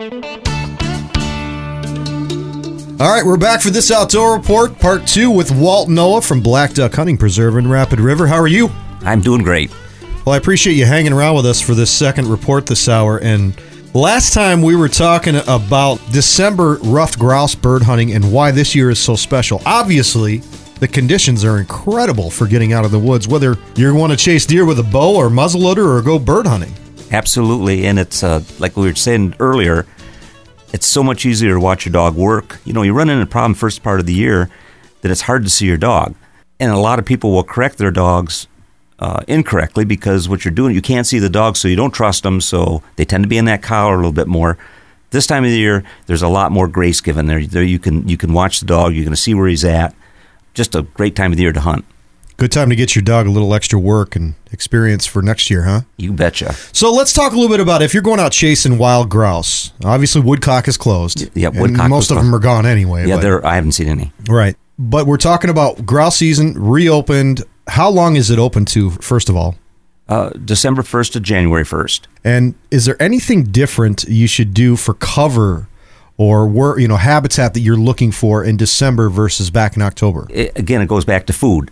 All right, we're back for this Outdoor Report, Part 2 with Walt Noah from Black Duck Hunting Preserve in Rapid River. How are you? I'm doing great. Well, I appreciate you hanging around with us for this second report this hour. And last time we were talking about December ruffed grouse bird hunting and why this year is so special. Obviously, the conditions are incredible for getting out of the woods, whether you want to chase deer with a bow or muzzleloader or go bird hunting. Absolutely, and it's like we were saying earlier, it's so much easier to watch your dog work. You know, you run into a problem first part of the year that it's hard to see your dog. And a lot of people will correct their dogs incorrectly because what you're doing, you can't see the dog, so you don't trust them, so they tend to be in that collar a little bit more. This time of the year, there's a lot more grace given there. There you can watch the dog, you're going to see where he's at. Just a great time of the year to hunt. Good time to get your dog a little extra work and experience for next year, huh? You betcha. So let's talk a little bit about if you're going out chasing wild grouse. Obviously, woodcock is closed. Yeah, woodcock. Most of them are gone anyway. Yeah, I haven't seen any. Right. But we're talking about grouse season reopened. How long is it open to, first of all? December 1st to January 1st. And is there anything different you should do for cover or habitat that you're looking for in December versus back in October? It goes back to food.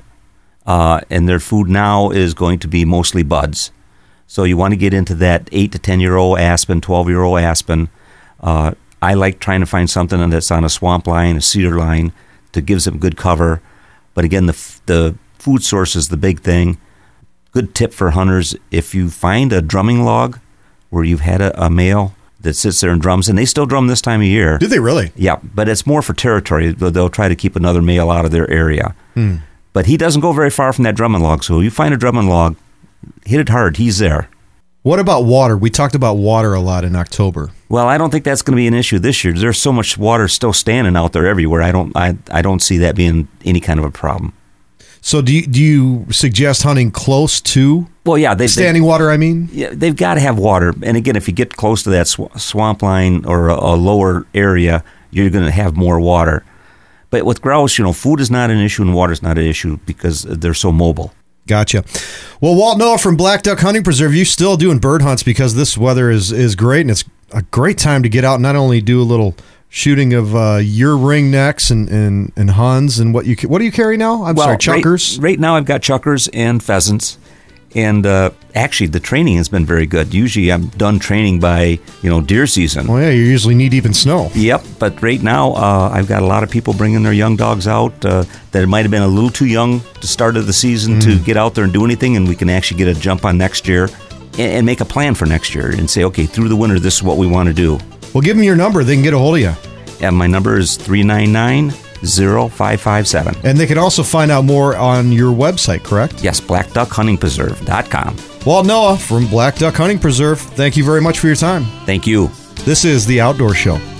And their food now is going to be mostly buds. So you want to get into that 8 to 10-year-old aspen, 12-year-old aspen. I like trying to find something that's on a swamp line, a cedar line, that gives them good cover. But again, the food source is the big thing. Good tip for hunters, if you find a drumming log where you've had a male that sits there and drums, and they still drum this time of year. Do they really? Yeah, but it's more for territory. They'll try to keep another male out of their area. But he doesn't go very far from that drumming log. So if you find a drumming log, hit it hard. He's there. What about water? We talked about water a lot in October. Well, I don't think that's going to be an issue this year. There's so much water still standing out there everywhere. I don't see that being any kind of a problem. So do you suggest hunting close to standing water, I mean? Yeah, they've got to have water. And again, if you get close to that swamp line or a lower area, you're going to have more water. But with grouse, food is not an issue and water is not an issue because they're so mobile. Gotcha. Well, Walt Noah from Black Duck Hunting Preserve, you're still doing bird hunts because this weather is great, and it's a great time to get out and not only do a little shooting of your ringnecks and huns and what do you carry now? Chuckers? Right now I've got chuckers and pheasants. And actually, the training has been very good. Usually, I'm done training by, deer season. Well, yeah, you're usually knee-deep in snow. Yep, but right now, I've got a lot of people bringing their young dogs out that might have been a little too young to start of the season to get out there and do anything, and we can actually get a jump on next year and make a plan for next year and say, okay, through the winter, this is what we want to do. Well, give them your number. They can get a hold of you. Yeah, my number is 399-0557. And they can also find out more on your website, correct? Yes, blackduckhuntingpreserve.com. Walt Noah from Black Duck Hunting Preserve, thank you very much for your time. Thank you. This is The Outdoor Show.